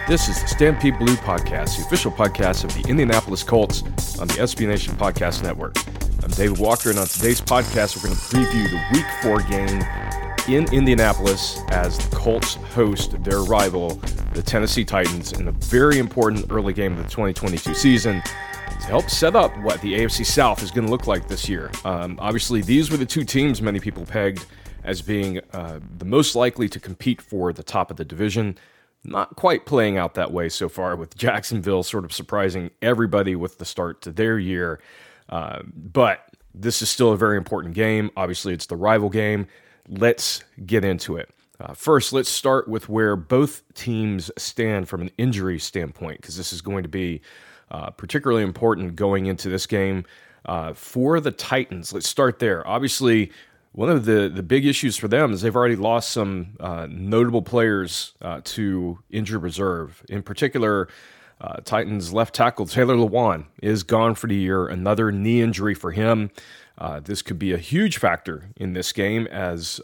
This is the Stampede Blue Podcast, the official podcast of the Indianapolis Colts on the SB Nation Podcast Network. I'm David Walker, and on today's podcast, we're going to preview the Week 4 game in Indianapolis as the Colts host their rival, the Tennessee Titans, in a very important early game of the 2022 season to help set up what the AFC South is going to look like this year. Obviously, these were the two teams many people pegged as being the most likely to compete for the top of the division. Not quite playing out that way so far, with Jacksonville sort of surprising everybody with the start to their year. But this is still a very important game. Obviously, it's the rival game. Let's get into it. First, let's start with where both teams stand from an injury standpoint, because this is going to be particularly important going into this game. For the Titans, let's start there. Obviously, one of the big issues for them is they've already lost some notable players to injured reserve. In particular, Titans left tackle Taylor Lewan is gone for the year. Another knee injury for him. This could be a huge factor in this game, as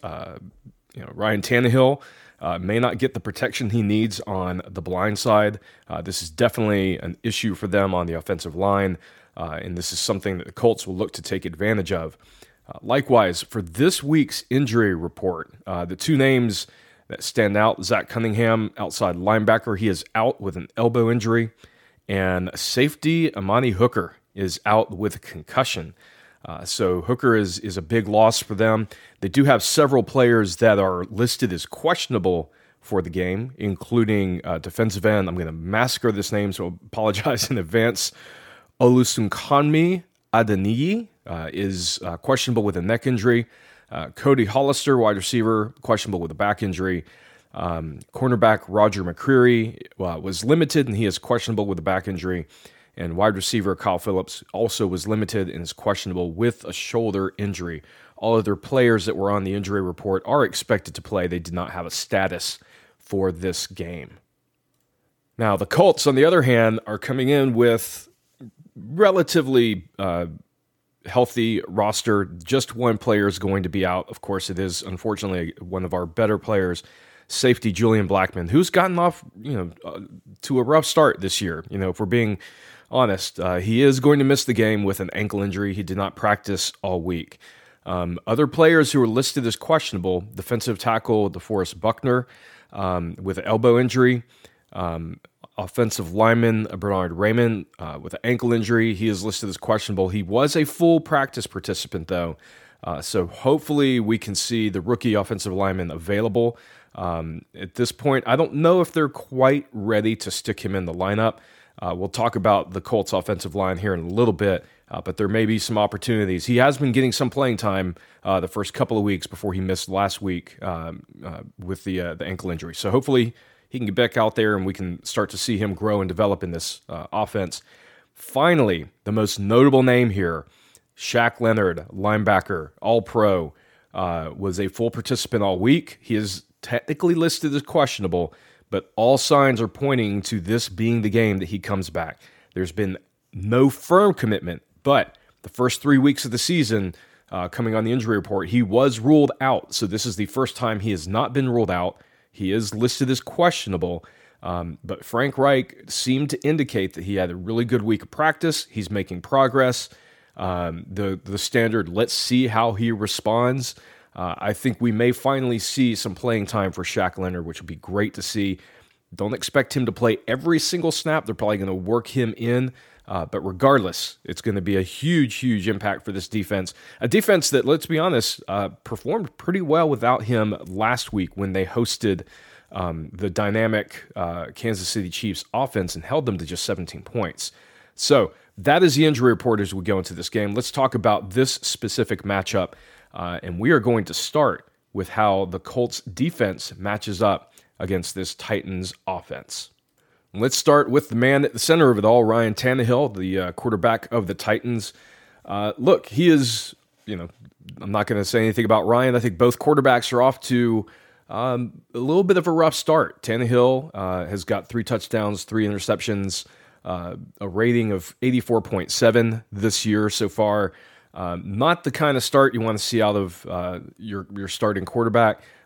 Ryan Tannehill may not get the protection he needs on the blind side. This is definitely an issue for them on the offensive line, and this is something that the Colts will look to take advantage of. Likewise, for this week's injury report, the two names that stand out: Zach Cunningham, outside linebacker, he is out with an elbow injury, and safety Amani Hooker is out with a concussion. So Hooker is a big loss for them. They do have several players that are listed as questionable for the game, including defensive end. I'm going to massacre this name, so I apologize in advance. Olusunkanmi Adeniyi is questionable with a neck injury. Cody Hollister, wide receiver, questionable with a back injury. Cornerback Roger McCreary was limited, and he is questionable with a back injury. And wide receiver Kyle Phillips also was limited and is questionable with a shoulder injury. All other players that were on the injury report are expected to play. They did not have a status for this game. Now, the Colts, on the other hand, are coming in with relatively healthy roster. Just one player is going to be out. Of course, it is, unfortunately, one of our better players, safety Julian Blackmon, who's gotten off to a rough start this year. If we're being honest, he is going to miss the game with an ankle injury. He did not practice all week. Other players who are listed as questionable: defensive tackle DeForest Buckner with an elbow injury. Offensive lineman Bernard Raymond with an ankle injury. He is listed as questionable. He was a full practice participant, though. So hopefully we can see the rookie offensive lineman available. At this point, I don't know if they're quite ready to stick him in the lineup. We'll talk about the Colts offensive line here in a little bit, but there may be some opportunities. He has been getting some playing time the first couple of weeks before he missed last week with the ankle injury. So hopefully he can get back out there and we can start to see him grow and develop in this offense. Finally, the most notable name here, Shaq Leonard, linebacker, all-pro, was a full participant all week. He is technically listed as questionable, but all signs are pointing to this being the game that he comes back. There's been no firm commitment, but the first 3 weeks of the season, coming on the injury report, he was ruled out. So this is the first time he has not been ruled out. He is listed as questionable, but Frank Reich seemed to indicate that he had a really good week of practice. He's making progress. The standard, let's see how he responds. I think we may finally see some playing time for Shaq Leonard, which would be great to see. Don't expect him to play every single snap. They're probably going to work him in. But regardless, it's going to be a huge, huge impact for this defense. A defense that, let's be honest, performed pretty well without him last week when they hosted the dynamic Kansas City Chiefs offense and held them to just 17 points. So that is the injury report as we go into this game. Let's talk about this specific matchup. And we are going to start with how the Colts defense matches up against this Titans offense. Let's start with the man at the center of it all, Ryan Tannehill, the quarterback of the Titans. Look, he is, I'm not going to say anything about Ryan. I think both quarterbacks are off to a little bit of a rough start. Tannehill has got 3 touchdowns, 3 interceptions, a rating of 84.7 this year so far. Not the kind of start you want to see out of your starting quarterback.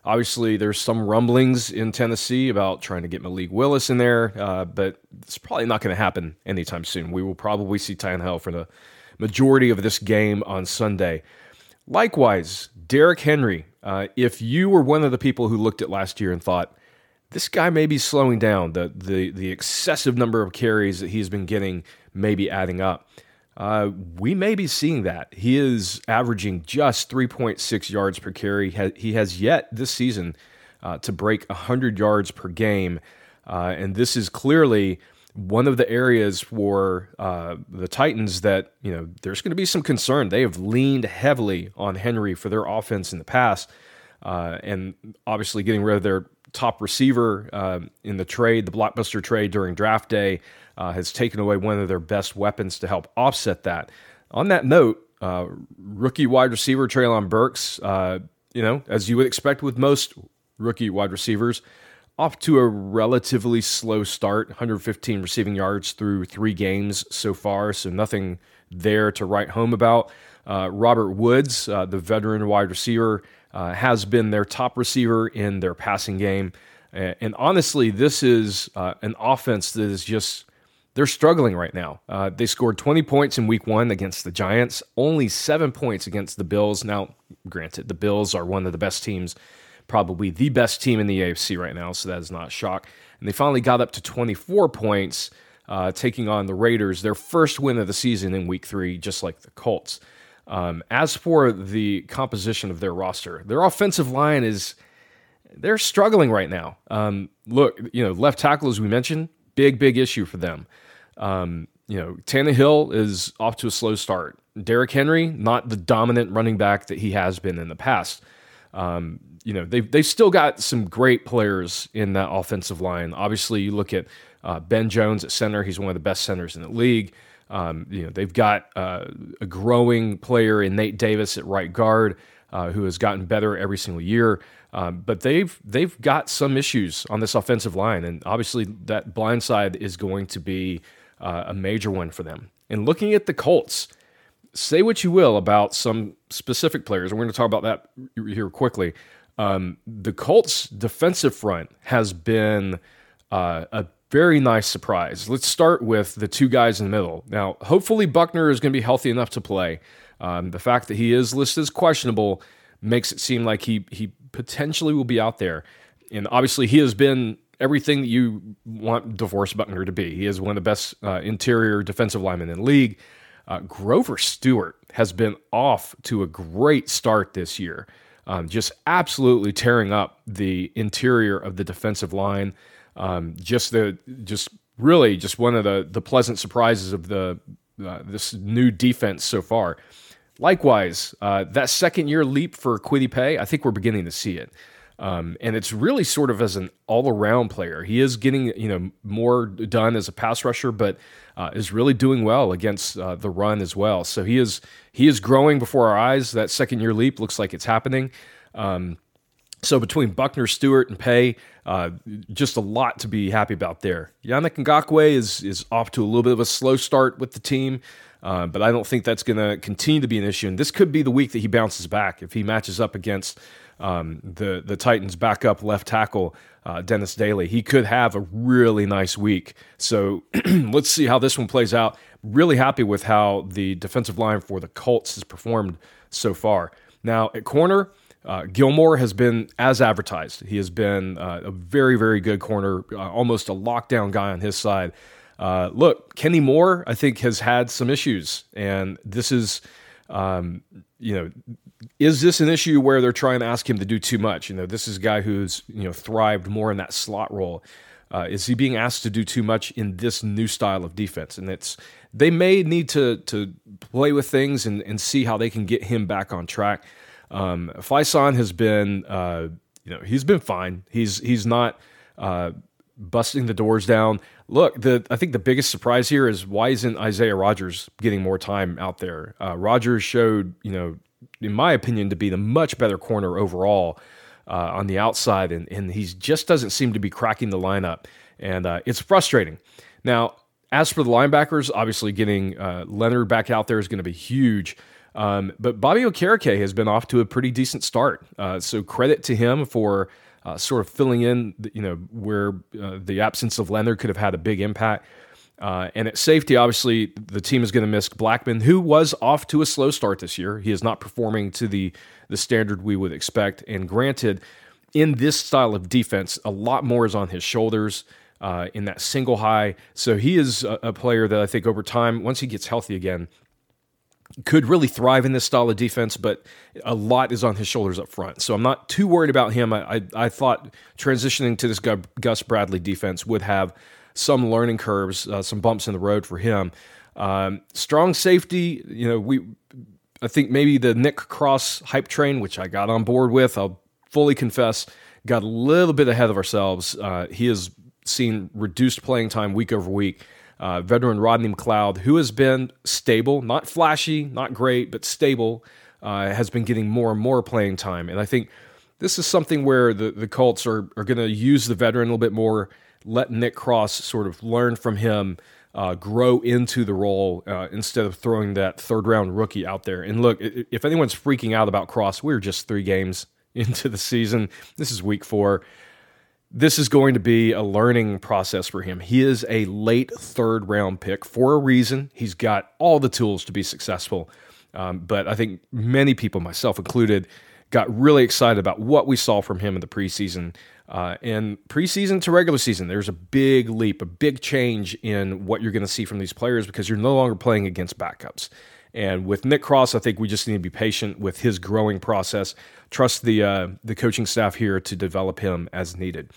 Obviously, there's some rumblings in Tennessee about trying to get Malik Willis in there, but it's probably not going to happen anytime soon. We will probably see Tannehill for the majority of this game on Sunday. Likewise, Derrick Henry, if you were one of the people who looked at last year and thought, this guy may be slowing down, the excessive number of carries that he's been getting may be adding up. We may be seeing that. He is averaging just 3.6 yards per carry. He has yet this season to break 100 yards per game, and this is clearly one of the areas for the Titans that, there's going to be some concern. They have leaned heavily on Henry for their offense in the past, and obviously getting rid of their top receiver in the trade, the blockbuster trade during draft day, has taken away one of their best weapons to help offset that. On that note, rookie wide receiver Treylon Burks, as you would expect with most rookie wide receivers, off to a relatively slow start, 115 receiving yards through 3 games so far, so nothing there to write home about. Robert Woods, the veteran wide receiver, has been their top receiver in their passing game. And honestly, this is an offense that is just, they're struggling right now. They scored 20 points in week 1 against the Giants, only 7 points against the Bills. Now, granted, the Bills are one of the best teams, probably the best team in the AFC right now, so that is not a shock. And they finally got up to 24 points, taking on the Raiders, their first win of the season in week 3, just like the Colts. As for the composition of their roster, their offensive line they're struggling right now. Look, left tackle, as we mentioned, big issue for them. Tannehill is off to a slow start. Derrick Henry, not the dominant running back that he has been in the past. They've still got some great players in that offensive line. Obviously, you look at Ben Jones at center. He's one of the best centers in the league. They've got a growing player in Nate Davis at right guard, who has gotten better every single year. But they've got some issues on this offensive line, and obviously that blind side is going to be a major one for them. And looking at the Colts, say what you will about some specific players, and we're going to talk about that here quickly. The Colts' defensive front has been a very nice surprise. Let's start with the 2 guys in the middle. Now, hopefully Buckner is going to be healthy enough to play. The fact that he is listed as questionable makes it seem like he potentially will be out there. And obviously he has been everything that you want DeForest Buckner to be. He is one of the best interior defensive linemen in the league. Grover Stewart has been off to a great start this year, just absolutely tearing up the interior of the defensive line. Just one of the pleasant surprises of this new defense so far. Likewise, that second-year leap for Kwity Paye, I think we're beginning to see it. And it's really sort of as an all-around player. He is getting more done as a pass rusher, but is really doing well against the run as well. So he is growing before our eyes. That second-year leap looks like it's happening. So between Buckner, Stewart, and Paye, just a lot to be happy about there. Yannick Ngakoue is off to a little bit of a slow start with the team, but I don't think that's going to continue to be an issue. And this could be the week that he bounces back if he matches up against the Titans' backup left tackle, Dennis Daly. He could have a really nice week. So let's see how this one plays out. Really happy with how the defensive line for the Colts has performed so far. Now, at corner, Gilmore has been as advertised. He has been a very, very good corner, almost a lockdown guy on his side. Look, Kenny Moore, I think, has had some issues, and this is, is this an issue where they're trying to ask him to do too much? This is a guy who's, thrived more in that slot role. Is he being asked to do too much in this new style of defense? And they may need to play with things and see how they can get him back on track. Faison has been, he's been fine. He's not busting the doors down. Look, I think the biggest surprise here is why isn't Isaiah Rodgers getting more time out there? Rodgers showed, in my opinion, to be the much better corner overall on the outside, and he just doesn't seem to be cracking the lineup, and it's frustrating. Now, as for the linebackers, obviously getting Leonard back out there is going to be huge. But Bobby Okereke has been off to a pretty decent start. So credit to him for sort of filling in, where the absence of Leonard could have had a big impact. And at safety, obviously, the team is going to miss Blackman, who was off to a slow start this year. He is not performing to the standard we would expect. And granted, in this style of defense, a lot more is on his shoulders in that single high. So he is a player that I think over time, once he gets healthy again, could really thrive in this style of defense, but a lot is on his shoulders up front. So I'm not too worried about him. I thought transitioning to this Gus Bradley defense would have some learning curves, some bumps in the road for him. Strong safety, I think maybe the Nick Cross hype train, which I got on board with, I'll fully confess, got a little bit ahead of ourselves. He has seen reduced playing time week over week. Veteran Rodney McLeod, who has been stable, not flashy, not great, but stable, has been getting more and more playing time. And I think this is something where the Colts are going to use the veteran a little bit more, let Nick Cross sort of learn from him, grow into the role instead of throwing that third-round rookie out there. And look, if anyone's freaking out about Cross, we're just 3 games into the season. This is week 4. This is going to be a learning process for him. He is a late third-round pick for a reason. He's got all the tools to be successful. But I think many people, myself included, got really excited about what we saw from him in the preseason. And preseason to regular season, there's a big leap, a big change in what you're going to see from these players because you're no longer playing against backups. And with Nick Cross, I think we just need to be patient with his growing process. Trust the coaching staff here to develop him as needed.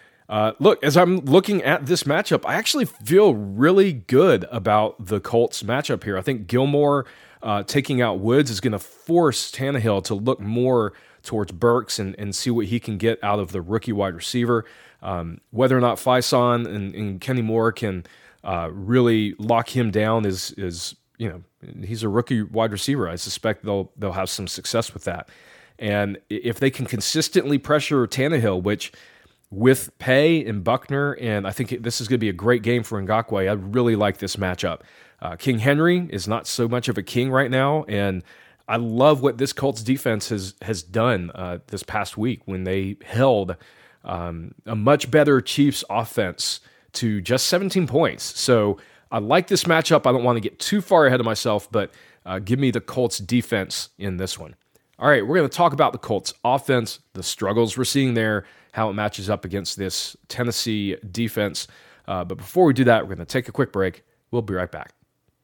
Look, as I'm looking at this matchup, I actually feel really good about the Colts matchup here. I think Gilmore taking out Woods is going to force Tannehill to look more towards Burks and see what he can get out of the rookie wide receiver. Whether or not Faison and Kenny Moore can really lock him down is he's a rookie wide receiver. I suspect they'll have some success with that. And if they can consistently pressure Tannehill, which with Pay and Buckner, and I think this is going to be a great game for Ngakoue. I really like this matchup. King Henry is not so much of a king right now, and I love what this Colts defense has done this past week when they held a much better Chiefs offense to just 17 points. So I like this matchup. I don't want to get too far ahead of myself, but give me the Colts defense in this one. All right, we're going to talk about the Colts offense, the struggles we're seeing there, how it matches up against this Tennessee defense. But before we do that, we're going to take a quick break. We'll be right back.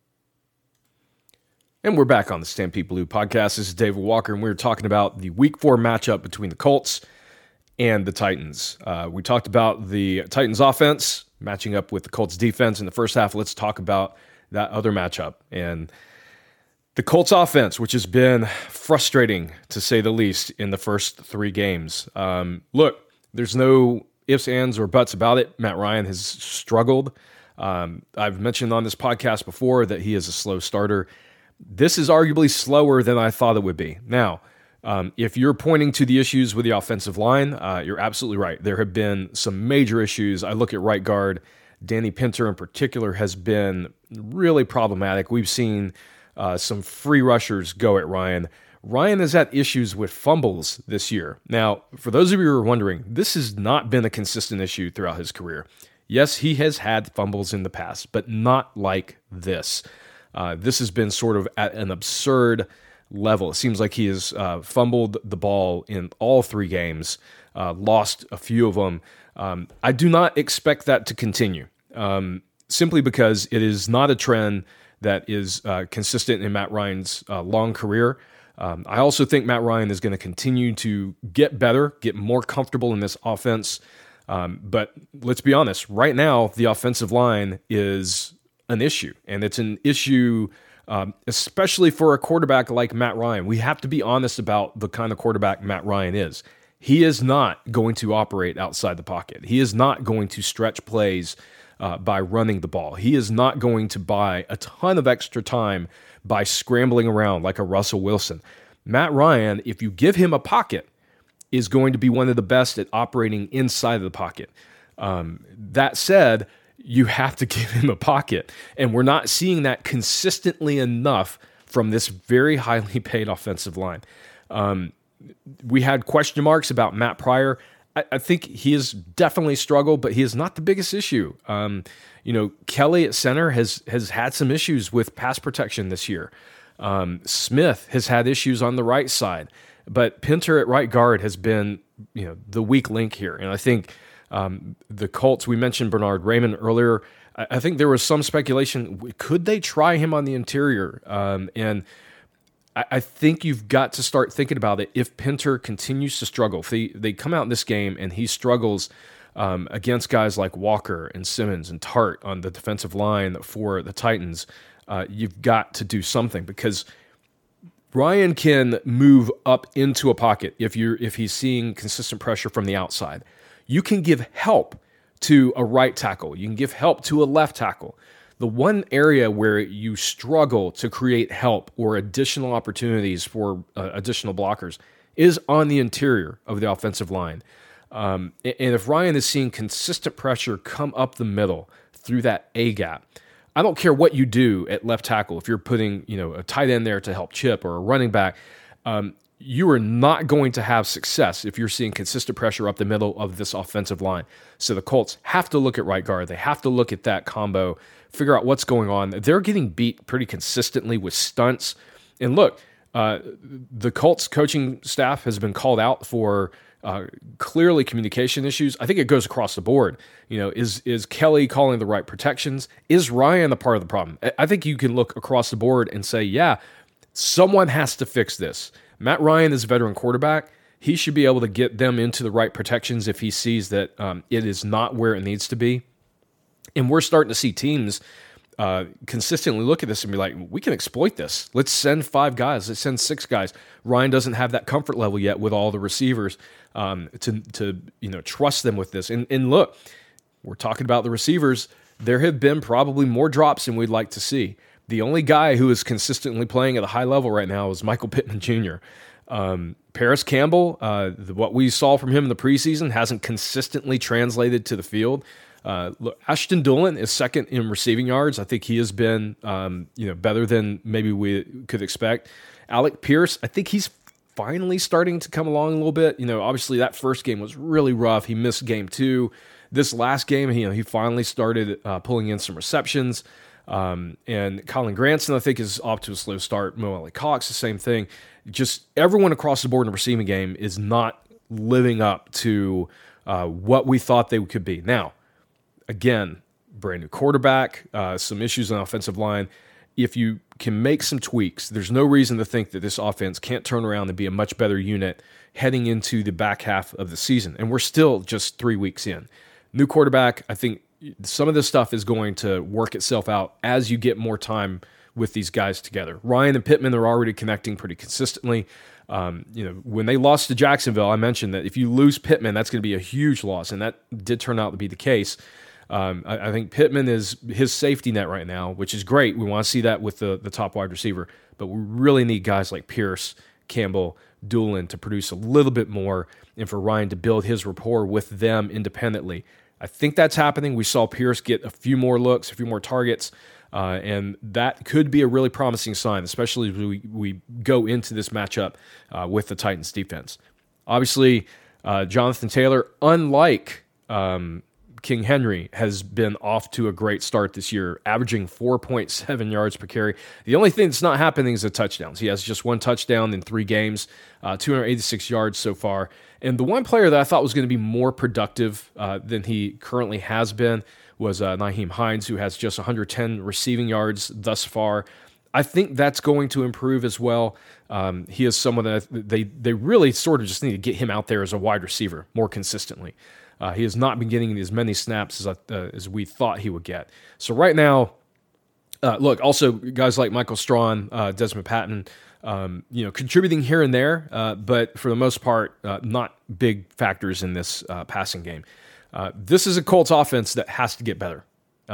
And we're back on the Stampede Blue podcast. This is David Walker, and we're talking about the Week 4 matchup between the Colts and the Titans. We talked about the Titans offense matching up with the Colts defense in the first half. Let's talk about that other matchup. And the Colts offense, which has been frustrating to say the least in the first 3 games. Look, there's no ifs, ands, or buts about it. Matt Ryan has struggled. I've mentioned on this podcast before that he is a slow starter. This is arguably slower than I thought it would be. Now, if you're pointing to the issues with the offensive line, you're absolutely right. There have been some major issues. I look at right guard. Danny Pinter in particular has been really problematic. We've seen some free rushers go at Ryan. Ryan has had issues with fumbles this year. Now, for those of you who are wondering, this has not been a consistent issue throughout his career. Yes, he has had fumbles in the past, but not like this. This has been sort of at an absurd level. It seems like he has fumbled the ball in all 3 games, lost a few of them. I do not expect that to continue, simply because it is not a trend that is consistent in Matt Ryan's long career. I also think Matt Ryan is going to continue to get better, get more comfortable in this offense. But let's be honest, right now, the offensive line is an issue, and it's an issue especially for a quarterback like Matt Ryan. We have to be honest about the kind of quarterback Matt Ryan is. He is not going to operate outside the pocket. He is not going to stretch plays by running the ball. He is not going to buy a ton of extra time by scrambling around like a Russell Wilson. Matt Ryan, if you give him a pocket, is going to be one of the best at operating inside of the pocket. That said, you have to give him a pocket, and we're not seeing that consistently enough from this very highly paid offensive line. We had question marks about Matt Pryor. I think he has definitely struggled, but he is not the biggest issue. Kelly at center has had some issues with pass protection this year. Smith has had issues on the right side, but Pinter at right guard has been, the weak link here. And I think the Colts, we mentioned Bernhard Raimann earlier. I think there was some speculation, could they try him on the interior? And I think you've got to start thinking about it. If Pinter continues to struggle, if they come out in this game and he struggles against guys like Walker and Simmons and Tart on the defensive line for the Titans, you've got to do something, because Ryan can move up into a pocket if he's seeing consistent pressure from the outside. You can give help to a right tackle. You can give help to a left tackle. The one area where you struggle to create help or additional opportunities for additional blockers is on the interior of the offensive line. And if Ryan is seeing consistent pressure come up the middle through that A gap, I don't care what you do at left tackle. If you're putting a tight end there to help chip or a running back, you are not going to have success if you're seeing consistent pressure up the middle of this offensive line. So the Colts have to look at right guard. They have to look at that combo, figure out what's going on. They're getting beat pretty consistently with stunts. And look, the Colts coaching staff has been called out for clearly communication issues. I think it goes across the board. Is Kelly calling the right protections? Is Ryan the part of the problem? I think you can look across the board and say, yeah, someone has to fix this. Matt Ryan is a veteran quarterback. He should be able to get them into the right protections if he sees that it is not where it needs to be. And we're starting to see teams consistently look at this and be like, we can exploit this. Let's send 5 guys. Let's send 6 guys. Ryan doesn't have that comfort level yet with all the receivers to trust them with this. And look, we're talking about the receivers. There have been probably more drops than we'd like to see. The only guy who is consistently playing at a high level right now is Michael Pittman Jr. Paris Campbell, what we saw from him in the preseason hasn't consistently translated to the field. Look, Ashton Dulin is second in receiving yards. I think he has been better than maybe we could expect. Alec Pierce, I think he's finally starting to come along a little bit. Obviously that first game was really rough. He missed game 2. This last game, he finally started pulling in some receptions. And Colin Granson, I think, is off to a slow start. Mo Ali Cox, the same thing. Just everyone across the board in the receiving game is not living up to what we thought they could be. Now, again, brand new quarterback, some issues on the offensive line. If you can make some tweaks, there's no reason to think that this offense can't turn around and be a much better unit heading into the back half of the season. And we're still just 3 weeks in. New quarterback, I think some of this stuff is going to work itself out as you get more time with these guys together. Ryan and Pittman are already connecting pretty consistently. When they lost to Jacksonville, I mentioned that if you lose Pittman, that's going to be a huge loss, and that did turn out to be the case. I think Pittman is his safety net right now, which is great. We want to see that with the top wide receiver, but we really need guys like Pierce, Campbell, Dulin to produce a little bit more, and for Ryan to build his rapport with them independently. I think that's happening. We saw Pierce get a few more looks, a few more targets, and that could be a really promising sign, especially as we go into this matchup with the Titans defense. Obviously, Jonathan Taylor, unlike King Henry, has been off to a great start this year, averaging 4.7 yards per carry. The only thing that's not happening is the touchdowns. He has just 1 touchdown in 3 games, 286 yards so far. And the one player that I thought was going to be more productive than he currently has been was Nyheim Hines, who has just 110 receiving yards thus far. I think that's going to improve as well. He is someone that they really sort of just need to get him out there as a wide receiver more consistently. He has not been getting as many snaps as we thought he would get. So right now, look, also guys like Michael Strawn, Desmond Patton, contributing here and there, but for the most part, not big factors in this passing game. This is a Colts offense that has to get better.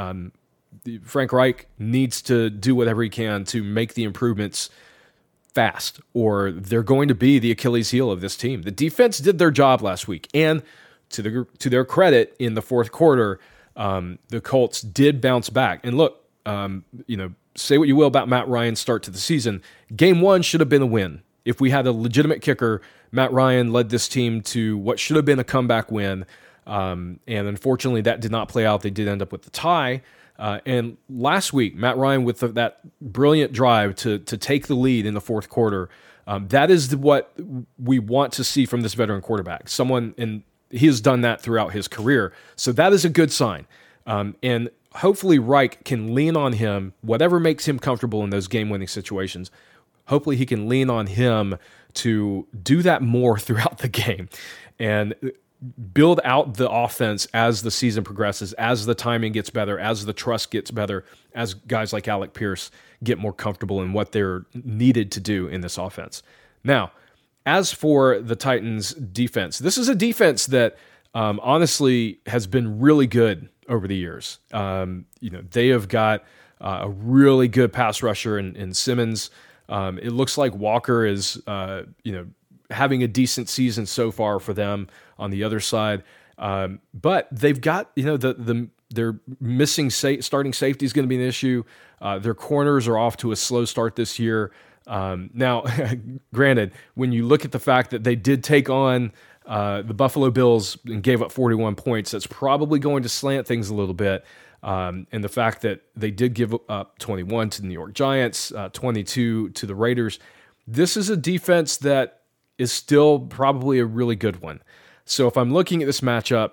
Frank Reich needs to do whatever he can to make the improvements fast, or they're going to be the Achilles heel of this team. The defense did their job last week, and to their credit, in the fourth quarter, the Colts did bounce back. And look, say what you will about Matt Ryan's start to the season. Game 1 should have been a win. If we had a legitimate kicker, Matt Ryan led this team to what should have been a comeback win. And unfortunately, that did not play out. They did end up with the tie. And last week, Matt Ryan with that brilliant drive to take the lead in the fourth quarter, that is what we want to see from this veteran quarterback. And he has done that throughout his career. So that is a good sign. And hopefully Reich can lean on him, whatever makes him comfortable in those game-winning situations. Hopefully he can lean on him to do that more throughout the game and build out the offense as the season progresses, as the timing gets better, as the trust gets better, as guys like Alec Pierce get more comfortable in what they're needed to do in this offense. Now, as for the Titans' defense, this is a defense that honestly has been really good over the years. They have got a really good pass rusher in Simmons. It looks like Walker is, having a decent season so far for them on the other side. But they've got, their missing starting safety is going to be an issue. Their corners are off to a slow start this year. Now, granted, when you look at the fact that they did take on the Buffalo Bills and gave up 41 points, that's probably going to slant things a little bit. And the fact that they did give up 21 to the New York Giants, 22 to the Raiders, this is a defense that is still probably a really good one. So if I'm looking at this matchup,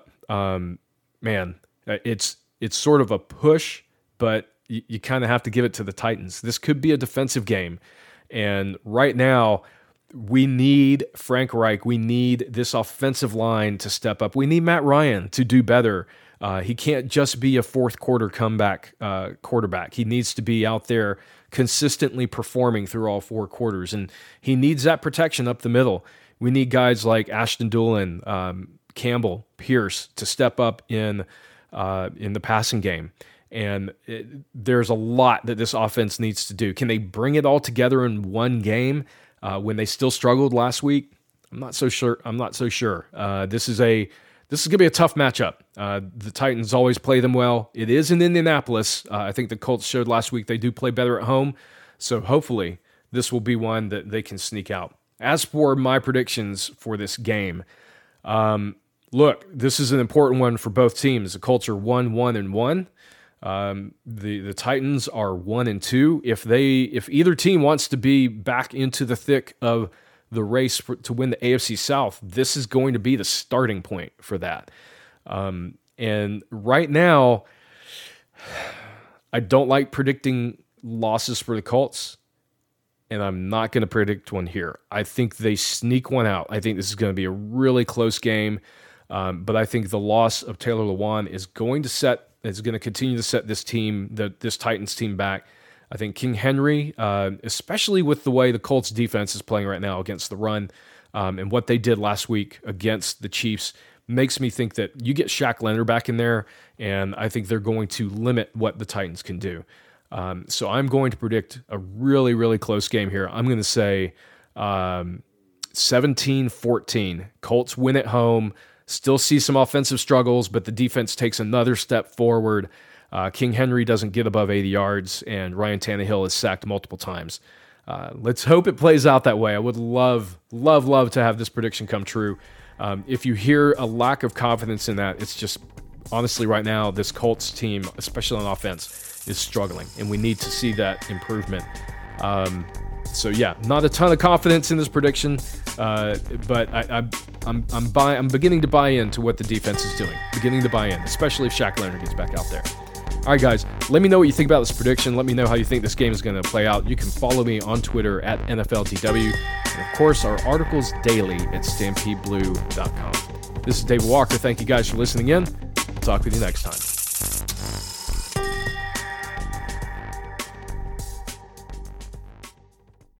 it's sort of a push, but you kind of have to give it to the Titans. This could be a defensive game. And right now, we need Frank Reich. We need this offensive line to step up. We need Matt Ryan to do better. He can't just be a fourth quarter comeback quarterback. He needs to be out there consistently performing through all four quarters, and he needs that protection up the middle. We need guys like Ashton Dulin, Campbell, Pierce to step up in the passing game. And there's a lot that this offense needs to do. Can they bring it all together in one game when they still struggled last week? I'm not so sure. This is going to be a tough matchup. The Titans always play them well. It is in Indianapolis. I think the Colts showed last week they do play better at home. So hopefully this will be one that they can sneak out. As for my predictions for this game, look, this is an important one for both teams. The Colts are 1-1-1. The Titans are 1-2. If either team wants to be back into the thick of the race to win the AFC South, this is going to be the starting point for that. And right now, I don't like predicting losses for the Colts, and I'm not going to predict one here. I think they sneak one out. I think this is going to be a really close game, but I think the loss of Taylor Lewan is going to continue to set this Titans team back. I think King Henry, especially with the way the Colts defense is playing right now against the run, and what they did last week against the Chiefs, makes me think that you get Shaq Leonard back in there, and I think they're going to limit what the Titans can do. So I'm going to predict a really, really close game here. I'm going to say 17-14. Colts win at home. Still see some offensive struggles, but the defense takes another step forward. King Henry doesn't get above 80 yards, and Ryan Tannehill is sacked multiple times. Let's hope it plays out that way. I would love to have this prediction come true. If you hear a lack of confidence in that, it's just, honestly, right now, this Colts team, especially on offense, is struggling, and we need to see that improvement. So yeah, not a ton of confidence in this prediction, but I'm beginning to buy into what the defense is doing. Beginning to buy in, especially if Shaq Leonard gets back out there. All right, guys, let me know what you think about this prediction. Let me know how you think this game is going to play out. You can follow me on Twitter at NFLDW, and of course, our articles daily at StampedeBlue.com. This is David Walker. Thank you guys for listening in. I'll talk with you next time.